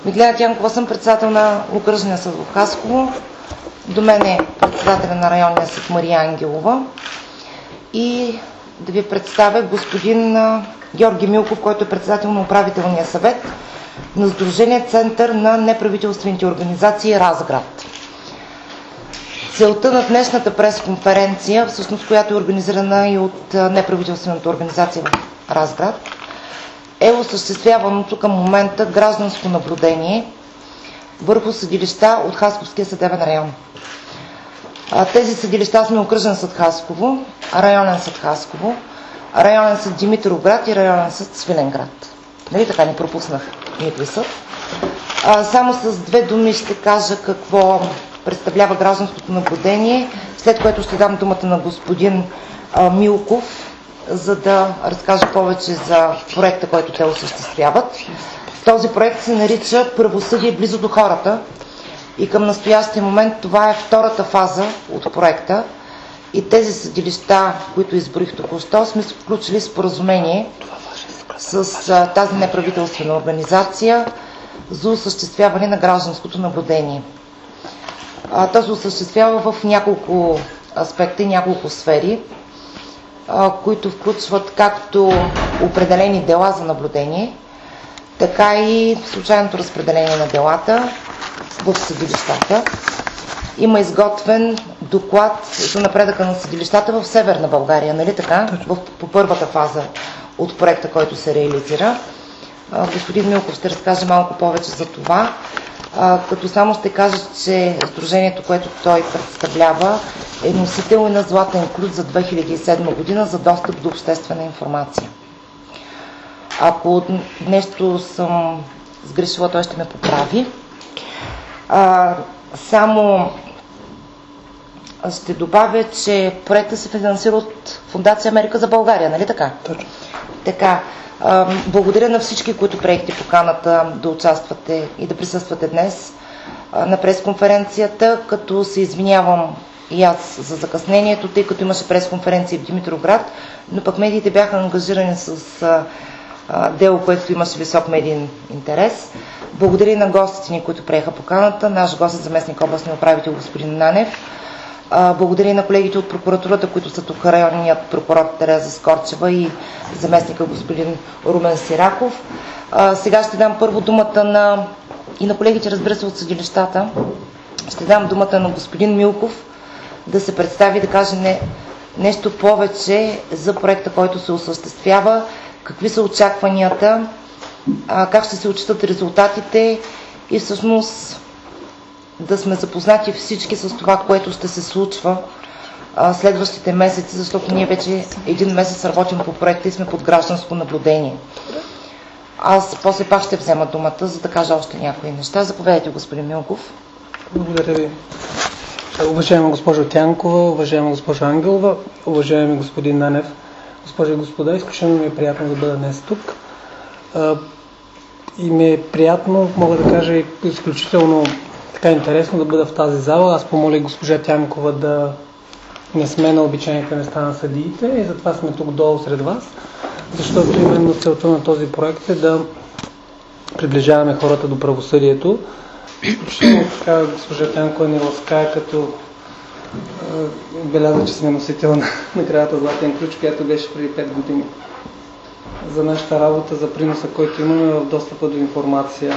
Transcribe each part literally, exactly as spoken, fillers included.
Миглена Тянкова съм председател на Окръжния съд в Хасково. До мен е председателя на районния съд Мария Ангелова. И да ви представя господин Георги Милков, който е председател на управителния съвет на Сдружение Център на неправителствените организации Разград. Целта на днешната пресконференция, всъщност която е организирана и от неправителствената организация в Разград, е осъществяваното към момента гражданско наблюдение върху съдилища от Хасковския съдебен район. Тези съдилища сме Окръжен съд Хасково, Районен съд Хасково, Районен съд Димитровград и Районен съд Свиленград. Нали така не пропуснах никой съд. А, само с две думи ще кажа какво представлява гражданското наблюдение, след което ще дам думата на господин а, Милков, за да разкажа повече за проекта, който те осъществяват. Този проект се нарича Правосъдие близо до хората и към настоящия момент това е втората фаза от проекта и тези съдилища, които изброих току-що, сме включили споразумение с а, тази неправителствена организация за осъществяване на гражданското наблюдение. А, то се осъществява в няколко аспекта и няколко сфери, които включват както определени дела за наблюдение, така и случайното разпределение на делата в съдилищата. Има изготвен доклад за напредъка на съдилищата в Северна България, нали така? В, по първата фаза от проекта, който се реализира. Господин Милков ще разкаже малко повече за това, като само ще кажа, че сдружението, което той представлява, е носител и на Златен ключ за две хиляди и седма година за достъп до обществена информация. Ако нещо съм сгрешила, той ще ме поправи. А, само ще добавя, че проектът се финансира от Фондация Америка за България, нали така? Точно. Така. А, благодаря на всички, които приехте поканата да участвате и да присъствате днес а, на пресконференцията, като се извинявам и аз за закъснението, тъй като имаше пресконференция в Димитровград, но пък медиите бяха ангажирани с а, а, дело, което имаше висок медиен интерес. Благодаря и на гостите ни, които приеха поканата. Наш гост е заместник областния управител господин Нанев. А, благодаря и на колегите от прокуратурата, които са тук, районният прокурор Тереза Скорчева и заместника господин Румен Сираков. А, сега ще дам първо думата на и на колегите, разбира се, от съдилищата. Ще дам думата на господин Милков да се представи, да каже не, нещо повече за проекта, който се осъществява, какви са очакванията, а, как ще се отчитат резултатите и всъщност да сме запознати всички с това, което ще се случва а, следващите месеци, защото ние вече един месец работим по проекта и сме под гражданско наблюдение. Аз после пак ще взема думата, за да кажа още някои неща. Заповядайте, господин Милков. Благодаря ви. Уважаема госпожо Тянкова, уважаема госпожо Ангелова, уважаеми господин Нанев, госпожи и господа, изключително ми е приятно да бъда днес тук. А, и ми е приятно, мога да кажа, и изключително така интересно да бъда в тази зала. Аз помолих госпожа Тянкова да не сме на обичайните места на съдиите и затова сме тук долу сред вас, защото именно целта на този проект е да приближаваме хората до правосъдието. Изключително така госпожа Тянкова ни ласкае, като отбеляза, че сме носител на наградата Златен ключ, която беше преди пет години. За нашата работа, за приноса, който имаме в достъпа до информация.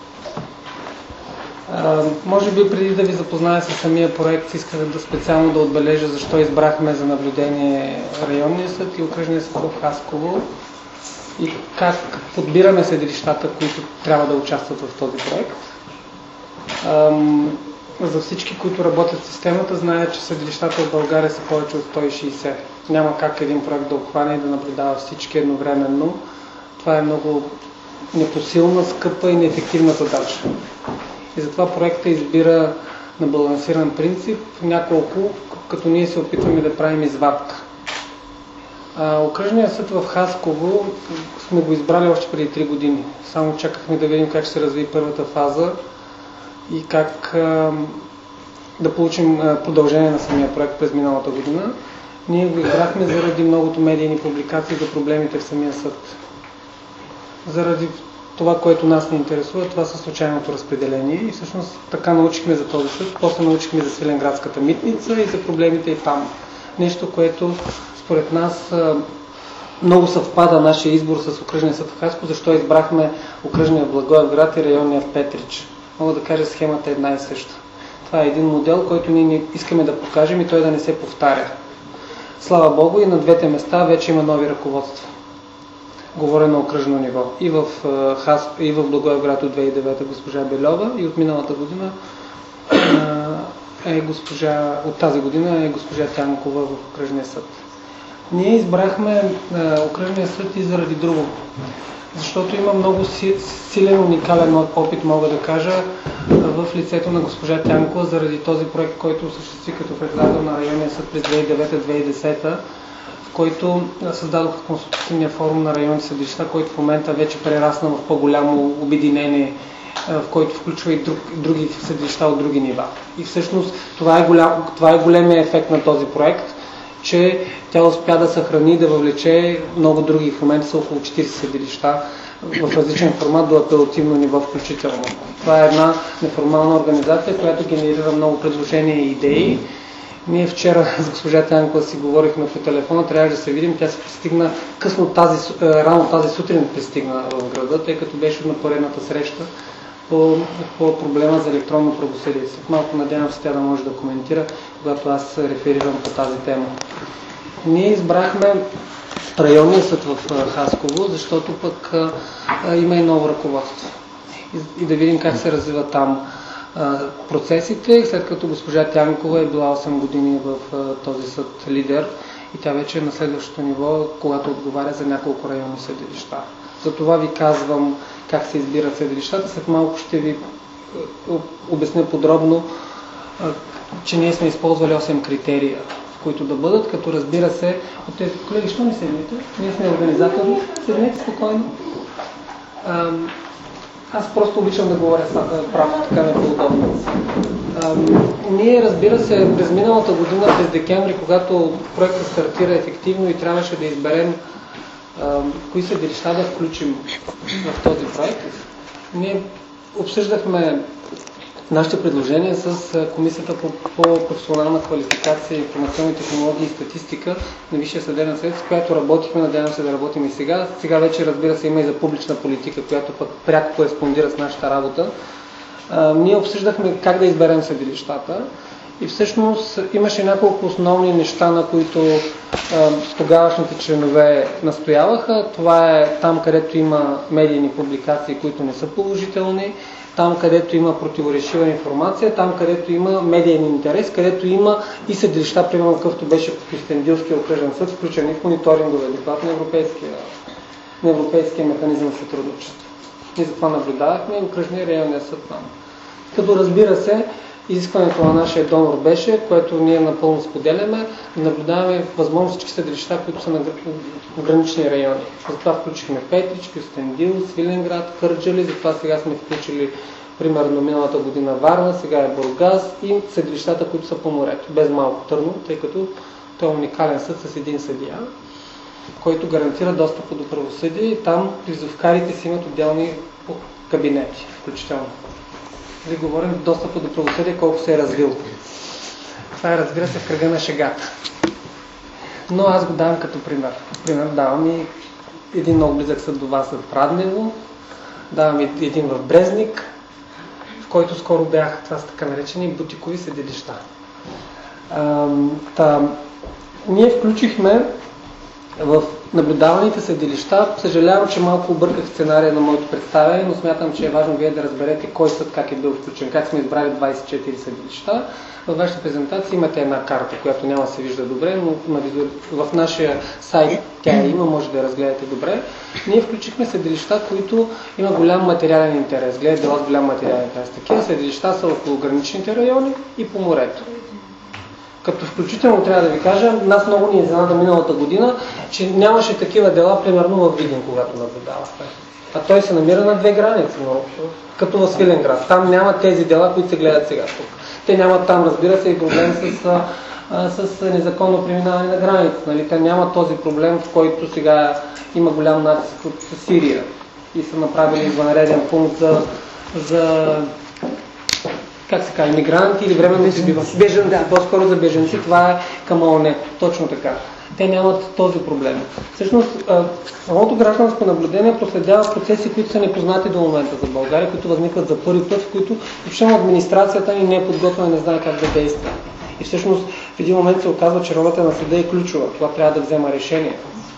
А, може би преди да ви запозная с самия проект, исках да специално да отбележа защо избрахме за наблюдение Районния съд и Окръжния съд в Хасково и как подбираме съдилищата, които трябва да участват в този проект. А, за всички, които работят в системата, знаят, че съдилищата в България са повече от сто и шейсет. Няма как един проект да обхване и да наблюдава всички едновременно. Това е много непосилна, скъпа и неефективна задача. И затова проектът избира на балансиран принцип няколко, като ние се опитваме да правим извадка. Окръжният съд в Хасково сме го избрали още преди три години. Само чакахме да видим как ще се разви първата фаза и как а, да получим а, продължение на самия проект през миналата година. Ние го избрахме заради многото медийни публикации за проблемите в самия съд. Заради това, което нас ни интересува, това са случайното разпределение и всъщност така научихме за този съд, после научихме за Свиленградската митница и за проблемите и там. Нещо, което според нас много съвпада нашия избор с окръжния съд в Хасково, защо избрахме окръжния в Благоевград и районния в Петрич. Мога да кажа, схемата е една и съща. Това е един модел, който ние искаме да покажем и той да не се повтаря. Слава Богу, и на двете места вече има нови ръководства. Говоря на окръжно ниво. И в, Хас... и в Благоевград от две хиляди и девета госпожа Бельова и от миналата година е госпожа, от тази година е госпожа Тянкова в окръжния съд. Ние избрахме окръжния съд и заради друго. Защото има много си, силен, уникален опит, мога да кажа, в лицето на госпожа Тянкова заради този проект, който осъществи като председател на районния съд през две хиляди и девета - две хиляди и десета, в който създадоха консултативния форум на районните съдилища, който в момента вече прерасна в по-голямо обединение, в който включва и друг, други съдилища от други нива. И всъщност това е, голям, това е големия ефект на този проект, че тя успя да съхрани и да въвлече много други. В момента са около четирийсет съдилища в различен формат до апелативно ниво включително. Това е една неформална организация, която генерира много предложения и идеи. Ние вчера с госпожа Тянкова си говорихме по телефона, трябваше да се видим, тя се пристигна късно тази, рано тази сутрин пристигна в града, тъй като беше на поредната среща по, по проблема за електронно правосъдие. След малко надявам се тя да може да коментира, когато аз реферирам по тази тема. Ние избрахме районния съд в Хасково, защото пък а, има и ново ръководство. И, и да видим как се развива там а, процесите, след като госпожа Тянкова е била осем години в а, този съд лидер и тя вече е на следващото ниво, когато отговаря за няколко районни съдилища. Затова ви казвам как се избират съдилищата. След малко ще ви обясня подробно, че ние сме използвали осем критерия, в които да бъдат, като разбира се, от тези колеги, що не седнете? Ние сме организатори, седнете спокойно. Аз просто обичам да говоря право, така не по-удобно. Ние, разбира се, през миналата година, през декември, когато проектът стартира ефективно и трябваше да изберем кои съдилища да включим в този проект, ние обсъждахме нашите предложения с Комисията по, по професионална квалификация, информационни технологии и статистика на Висшия съдебен съвет, с която работихме, надявам се да работим и сега. Сега вече, разбира се, има и за публична политика, която пък пряко кореспондира с нашата работа. А, ние обсъждахме как да изберем съдилищата и всъщност имаше няколко основни неща, на които а, тогавашните членове настояваха. Това е там, където има медийни публикации, които не са положителни, там, където има противоречива информация, там, където има медиен интерес, където има и съдилища, примерно какъвто беше в Кюстендилския окръжен съд, включени в мониторинговия доклад на Европейския, на Европейския механизъм за сътрудничество. И затова наблюдавахме окръжния районния съд там. Като разбира се, изискването на нашия донор беше, което ние напълно споделяме, наблюдаваме възможно всички съдилища, които са на гранични райони. Затова включихме Петрич, Кюстендил, Свиленград, Кърджали, затова сега сме включили примерно миналата година Варна, сега е Бургас и съдилищата, които са по морето, без Малко Търново, тъй като той е уникален съд с един съдия, който гарантира достъп до правосъдие и там призовкарите си имат отделни кабинети, включително. Да говорим достъпа до правосъдие, колко се е развил. Това е, разбира се, в кръга на шегата. Но аз го давам като пример. Пример давам и един много близък съд до вас в Раднево, давам и един в Брезник, в който скоро бях, това са така наречени бутикови съдилища. А, та, ние включихме в наблюдаваните съдилища. Съжалявам, че малко обърках сценария на моето представяне, но смятам, че е важно вие да разберете кой съд как е бил включен, как сме избрали двадесет и четири съдилища. Във вашата презентация имате една карта, която няма да се вижда добре, но в нашия сайт тя има, може да я разгледате добре. Ние включихме съдилища, които има голям материален интерес. Гледате дела с голям материален интерес. Такива съдилища са около граничните райони и по морето. Като включително трябва да ви кажа, нас много ни е изненада миналата година, че нямаше такива дела, примерно в Видин, когато наблюдавахме. А той се намира на две граници, но като в Свиленград. Там няма тези дела, които се гледат сега тук. Те нямат там, разбира се, и проблем с, а, с незаконно преминаване на граница. Нали? Те нямат този проблем, в който сега има голям натиск от Сирия. и са направили извънреден пункт за, за как се казва, имигранти или временно бежанци, бежанци да. По-скоро за бежанци, това е към ООН, точно така. Те нямат този проблем. Всъщност, самото гражданско наблюдение проследява процеси, които са непознати до момента за България, които възникват за първи път, в които въобще администрацията ни не е подготвена, не знае как да действа. И всъщност в един момент се оказва, че ролята на съда е ключова. Това трябва да взема решение.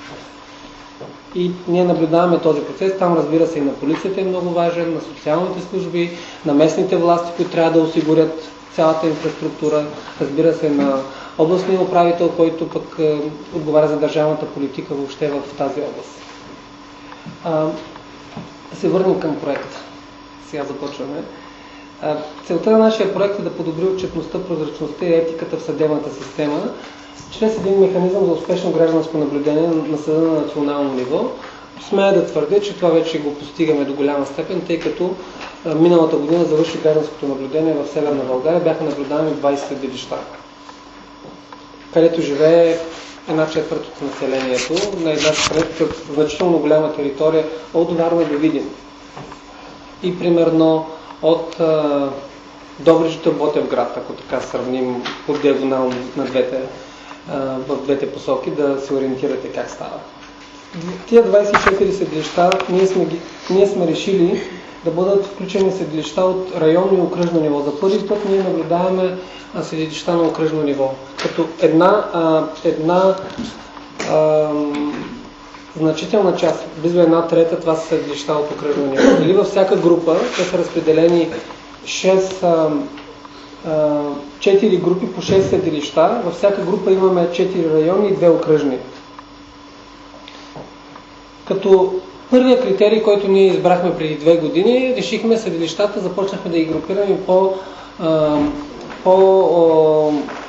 И ние наблюдаваме този процес. Там, разбира се, и на полицията е много важен, на социалните служби, на местните власти, които трябва да осигурят цялата инфраструктура, разбира се, на областния управител, който пък е, отговаря за държавната политика въобще в тази област. А, да се върнем към проекта. Сега започваме. А, целта на нашия проект е да подобри отчетността, прозрачността и етиката в съдебната система чрез един механизъм за успешно гражданско наблюдение на съда на национално ниво. Смея да твърдя, че това вече го постигаме до голяма степен, тъй като а, миналата година завърши гражданското наблюдение в Северна България. Бяха наблюдавани двайсет съдилища, където живее една четвърт от населението на една значително голяма територия от Варна до Видин. И примерно от а, Добрич до Ботевград, ако така сравним по диагонално на двете, а, в двете посоки, да се ориентирате как става. Тия двайсет и четири съдилища ние сме, ние сме решили да бъдат включени съдилища от районно и окръжно ниво. За първи път ние наблюдаваме съдилища на окръжно ниво. Като една, а, една а, значителна част, близо една трета, това са съдилища от окръжно ниво. Или във всяка група те са разпределени шест, а, а, четири групи по шест съдилища. Във всяка група имаме четири райони и две окръжни. Като първият критерий, който ние избрахме преди две години, решихме съдилищата, започнахме да ги групираме по, а, по а,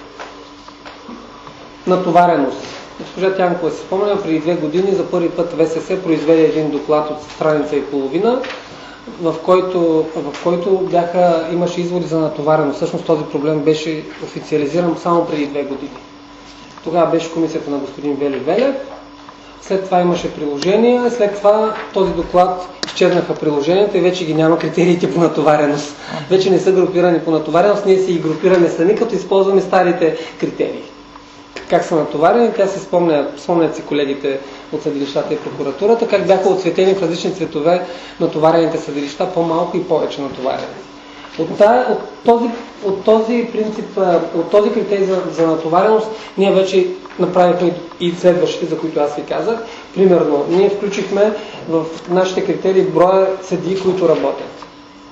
натовареност. Госпожа Тянкова се спомня, преди две години за първи път ВСС произведе един доклад от страница и половина, в който, в който бяха, имаше изводи за натовареност. Всъщност този проблем беше официализиран само преди две години. Тогава беше комисията на господин Вели Велев. След това имаше приложения, след това този доклад изчезнаха приложенията и вече ги няма критериите по натовареност. Вече не са групирани по натовареност, ние си ги групираме сами, като използваме старите критерии. Как са натоварени, тя се спомня, спомнят си колегите от съдилищата и прокуратурата, как бяха отцветени в различни цветове натоварените съдилища, по-малко и повече натоварени. От, тая, от, този, от този принцип, от този критерий за, за натовареност, ние вече направихме и следващите, за които аз ви казах. Примерно, ние включихме в нашите критерии броя съдии, които работят.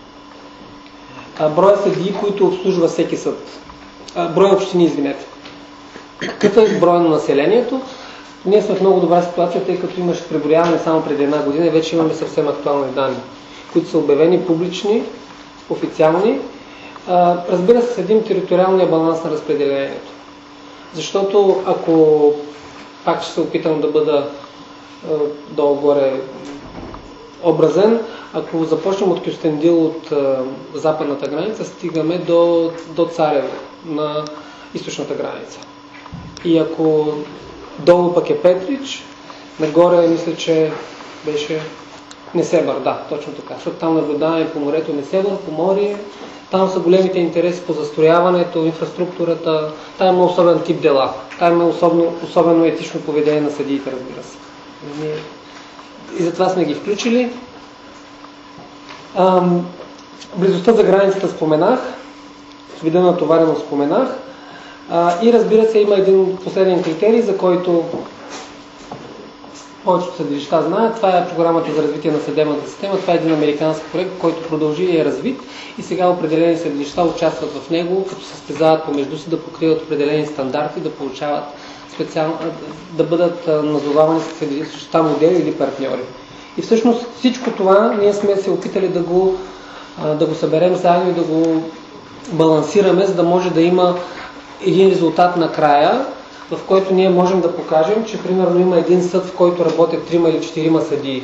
Броя съдии, които обслужва всеки съд. Броя общини, извинете. Какъв е броя на населението? Ние сме в много добра ситуация, тъй като имаше преброяване само преди една година и вече имаме съвсем актуални данни, които са обявени публични, официални. Разбира се, следим териториалния баланс на разпределението. Защото ако, пак ще се опитам да бъда долу-горе образен, ако започнем от Кюстендил, от западната граница, стигаме до, до Царево, на източната граница. И ако долу пък е Петрич, нагоре мисля, че беше Несебър, да, точно така. Защото там наблюдаваме по морето Несебър, по море, там са големите интереси по застрояването, инфраструктурата, там има особен тип дела, там има особено, особено етично поведение на съдиите, разбира се. И затова сме ги включили. Ам, близостта за границата споменах, вида на товареност споменах. А, и разбира се, има един последен критерий, за който повечето съдилища знаят. Това е програмата за развитие на съдебната система. Това е един американски проект, който продължи и е развит. И сега определени съдилища участват в него, като се състезават помежду си да покриват определени стандарти, да получават специално, да бъдат назовавани съдилища модели или партньори. И всъщност всичко това ние сме се опитали да го, да го съберем заедно и да го балансираме, за да може да има един резултат накрая, в който ние можем да покажем, че примерно има един съд, в който работят трима или четирима съдии,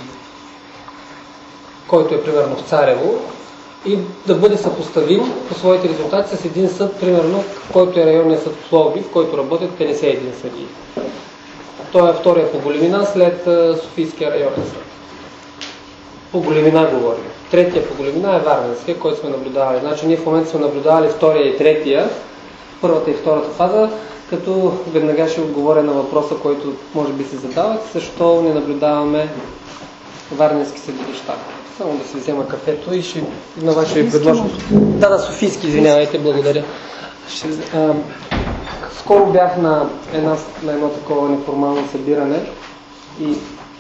който е примерно в Царево, и да бъде съпоставим по своите резултати с един съд, примерно, в който е районният съд в Пловдив, в който работят петдесет и един съдии. Той е втория по големина след Софийския районен съд. по големина говорим. Третия по големина е Варненския, който сме наблюдавали. Значи ние в момента сме наблюдавали втория и третия, първата и втората фаза, като веднага ще отговоря на въпроса, който може би се задават, защо не наблюдаваме варненски съдилища. Само да си взема кафето и ще на вас ще ви предложа. Да, да, софийски, извинявайте, благодаря. Ще, а, скоро бях на, една, на едно такова неформално събиране и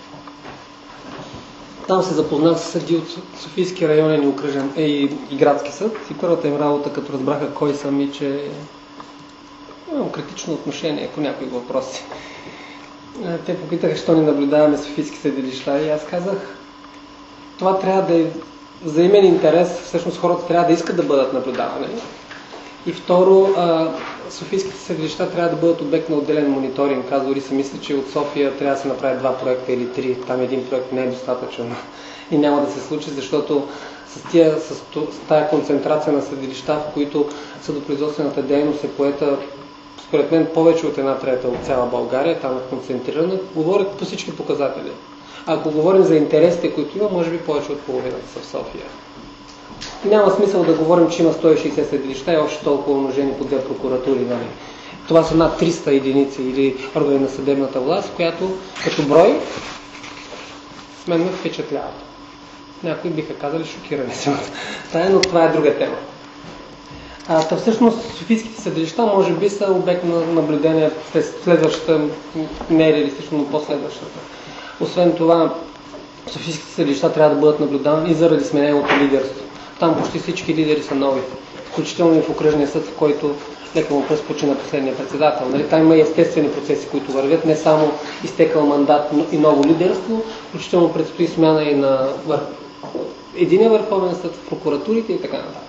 там се запознах с съди от Софийски районен и, окръжен, е, и, и градски съд. И първата им работа, като разбраха кой съм и че имам критично отношение по някои въпроси. Те попитаха, що ни наблюдаваме Софийски съдилища и аз казах, това трябва да е взаимен интерес, всъщност хората трябва да искат да бъдат наблюдавани. И второ, Софийските съдилища трябва да бъдат обект на отделен мониторинг. Аз дори си мисля, че от София трябва да се направи два проекта или три. Там един проект не е достатъчен и няма да се случи, защото с, тия, с, с тая концентрация на съдилища, в които съдопроизводствената дейност е поета според мен повече от една трета от цяла България, там е концентрирана, говорят по всички показатели. Ако говорим за интересите, които има, може би повече от половината са в София. Няма смисъл да говорим, че има сто и шейсет съдилища и още толкова умножени по две прокуратури. Нали? Това са над триста единици или органи на съдебната власт, която като брой мен ме впечатлява. Някои биха казали шокирани са. Но това е друга тема. А, та всъщност софийските съдилища може би са обект на наблюдение през следващата, не е реалистично, но последващата. Освен това, софийските съдилища трябва да бъдат наблюдавани и заради смененото лидерство. Там почти всички лидери са нови, включително и в окръжния съд, в който лека му пръст почина последния председател. Нали? Там има и естествени процеси, които вървят, не само изтекал мандат и ново лидерство, включително предстои смяна и на вър... единия върховен съд, в прокуратурите и така нататък.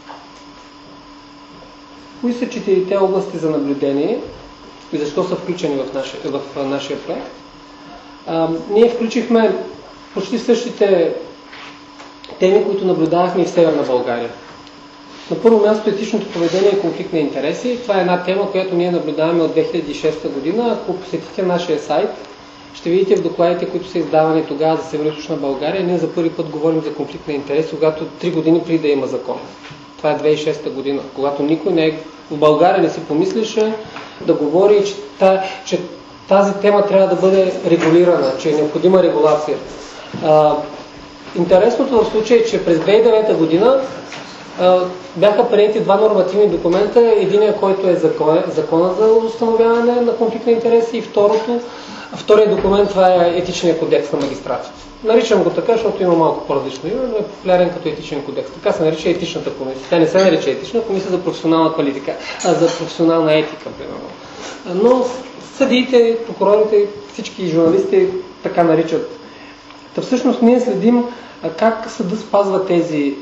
Кои са четирите области за наблюдение и защо са включени в нашия, в нашия проект? А, ние включихме почти същите теми, които наблюдавахме и в Северна България. На първо място етичното поведение и конфликт на интереси. Това е една тема, която ние наблюдаваме от две хиляди и шеста година. Ако посетите нашия сайт, ще видите в докладите, които са издавани тогава за Североизточна България, ние за първи път говорим за конфликт на интереси, когато три години преди да има закон. Това е две хиляди и шеста година, когато никой не е, в България не си помислише да говори, че, та, че тази тема трябва да бъде регулирана, че е необходима регулация. А, интересното в случая е, че през две хиляди и девета година а, бяха приети два нормативни документа. Единият, който е закон, закона за установяване на конфликт на интереси и второто, вторият документ, това е етичния кодекс на магистратите. Наричам го така, защото има малко по-различно име, но е популярен като етичен кодекс. Така се нарича етичната комисия. Тя не се нарича етична комисия за професионална квалифика, а за професионална етика, примерно. Но съдиите, прокурорите, всички журналисти така наричат. Та всъщност ние следим как съдът спазва тези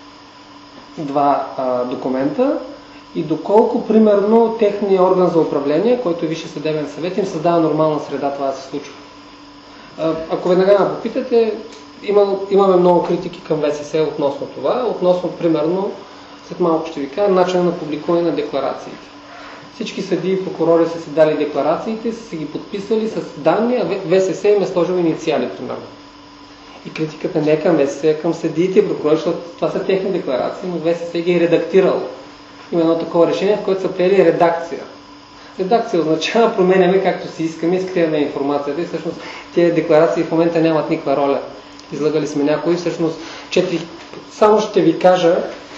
два а, документа и доколко, примерно, техният орган за управление, който е Висши съдебен съвет, им създава нормална среда това да се случва. А, ако веднага ме попитате, има, имаме много критики към ВСС относно това, относно, примерно, след малко ще ви кажа, начина на публикуване на декларациите. Всички съдии и прокурори са си дали декларациите, са си ги подписали с данни, а ВСС им е сложил инициали, примерно. И критиката не е към ВСС, е към съдиите и прокурори, защото това са техни декларации, но ВСС ги е редактирал. Има едно такова решение, в което са приели редакция. Редакция означава променяме както си искаме, изкриваме информацията и всъщност тези декларации в момента нямат никаква роля. Излагали сме някои, всъщност четири... Само ще ви кажа,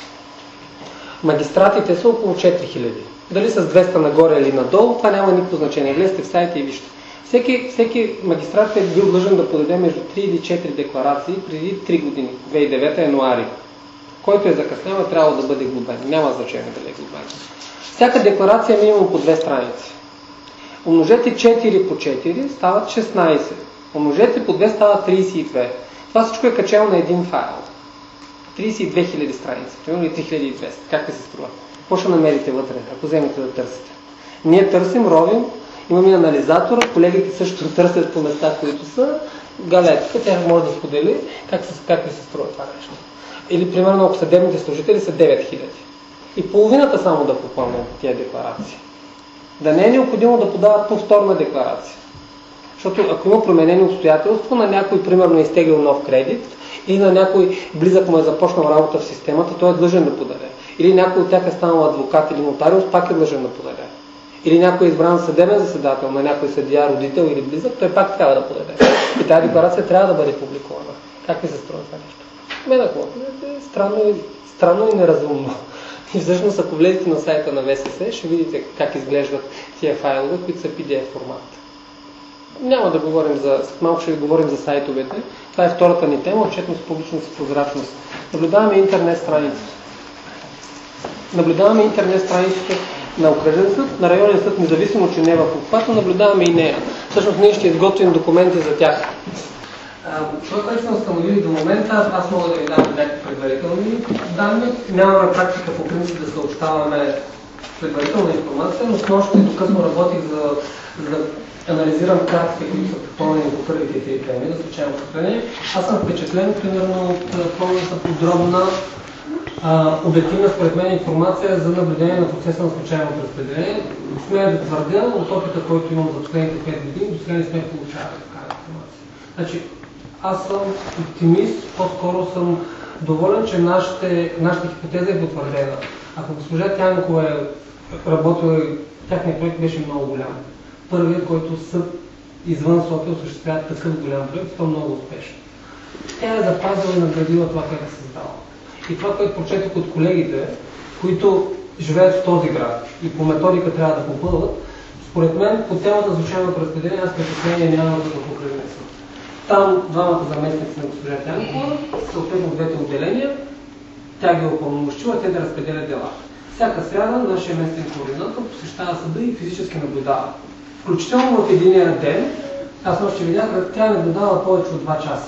магистратите са около четири хиляди. Дали с двеста нагоре или надолу, това няма никакво значение. Влезте в сайта и вижте. Всеки, всеки магистрат е бил длъжен да подаде между три или четири декларации преди три години, две хиляди и девета януари. Който е закъснял, е трябвало да бъде глобен. Няма значение дали е глобен. Всяка декларация е минимум по две страници. Умножете четири по четири, стават шестнайсет. Умножете по две, стават трийсет и две. Това всичко е качено на един файл. трийсет и две хиляди страници, примерно и три хиляди и двеста. Как ви се струва? Какво ще намерите вътре, ако вземете да търсите? Ние търсим, ровим, имаме анализатор, колегите също търсят по места, които са. Галетка, тя може да сподели как, се, как ви се струва това нещо. Или, примерно, ако съдебните служители са девет хиляди. И половината само да попълнят тия декларации. Да не е необходимо да подават повторна декларация. Защото ако има променени обстоятелства, на някой, примерно, е изтеглил нов кредит или на някой близък му е започнал работа в системата, той е длъжен да подаде. Или някой от тях е станал адвокат или нотариус, пак е длъжен да подаде. Или някой е избран съдебен заседател на някой съдия, родител или близък, той пак трябва да подаде. И тази декларация трябва да бъде публикувана. Как ви се струва това нещо? Мен ако е странно, странно и неразумно. И всъщност, ако влезете на сайта на В С С, ще видите как изглеждат тия файлове, които са Пи Ди Еф формат. Няма да говорим за... След малко ще ви говорим за сайтовете. Това е втората ни тема, отчетност, публичност и прозрачност. Наблюдаваме интернет страниците. Наблюдаваме интернет страниците на окръжен съд, на районен съд, независимо, че не е в обхвата, наблюдаваме и нея. Всъщност ние ще изготвим документи за тях. Това, което сме установили до момента, аз мога да ви дам някакви предварителни данни. Нямаме практика по принцип да съобщаваме предварителна информация, но с нощи, докато работих за, за да анализирам картите, които са попълнени по първите три теми за случайно разпределение, аз съм впечатлен, примерно, от пълната подробна а, обективна според мен информация за наблюдение на процеса на случайно разпределение. Смея да твърдя, от опита, който имам за последните пет години, до сега не сме получавали такава информация. Значи, аз съм оптимист, по-скоро съм доволен, че нашите, нашата хипотеза е потвърдена. Ако госпожа Тянкова е работила, тяхният проект беше много голям. Първият, който съд извън София осъществява такъв голям проект, то много успешно. Тя е запазила и наградила това, което е създала. И това, което прочетох от колегите, които живеят в този град и по методика трябва да попълват, според мен по темата за случайното разпределение аз впечатление няма да го покръвне съд. Там двамата заместници на госпожа Тянкова, съответно двете отделения, тя ги е упълномощила, те да разпределят дела. Всяка сряда нашия местен координатор посещава съда и физически наблюдава. Включително в единия ден, аз още видях, тя наблюдава повече от два часа.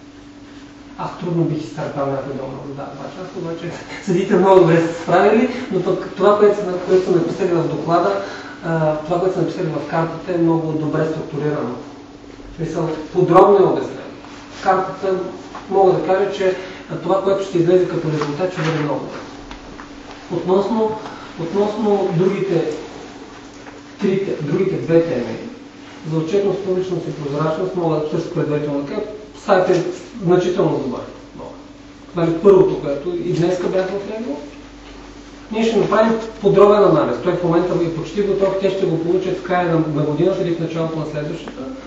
Аз трудно бих изтърпал някой да наблюдава два часа, обаче съдите много добре са справили, но пък това, което са, което са написали в доклада, това, което са написали в картата е много добре структурирано. Мисъл, подробно е обяснено. Картата мога да кажа, че това, което ще излезе като резултат, ще бъде много. Относно, относно другите, трите, другите две теми, за отчетност, публичност и прозрачност, мога да също предварително да кажа, сайтът е значително добър. Нали, първото, което и днеска бях в него, ние ще направим подробен анализ. Той в момента е почти готов, те ще го получат в края на годината или в началото на следващата.